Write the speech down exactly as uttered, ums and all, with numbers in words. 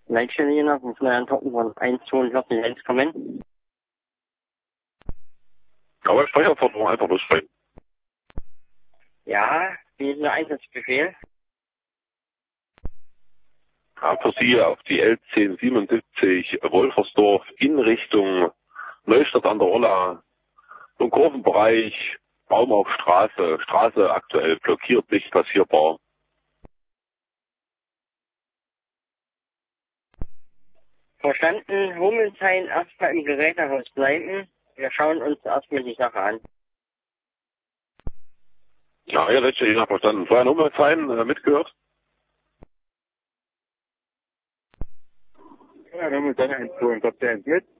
Leitstelle hier nach dem Florian Toppenborn eins zweiundvierzig eins kommen. Aber Speicherforderung einfach losschreiben. Ja, wie ist der Einsatzbefehl? Ja, für Sie auf die L zehn siebenundsiebzig Wolfersdorf in Richtung Neustadt an der Olla. Im Kurvenbereich, Baum auf Straße, Straße aktuell blockiert, nicht passierbar. Verstanden, Hummelzeit erstmal im Gerätehaus bleiben. Wir schauen uns erstmal die Sache an. Ja, ja, letztlich nach verstanden. Florian Hummelzheim, äh, mitgehört? Ja, dann muss ich eins zweiundvierzig eins mit.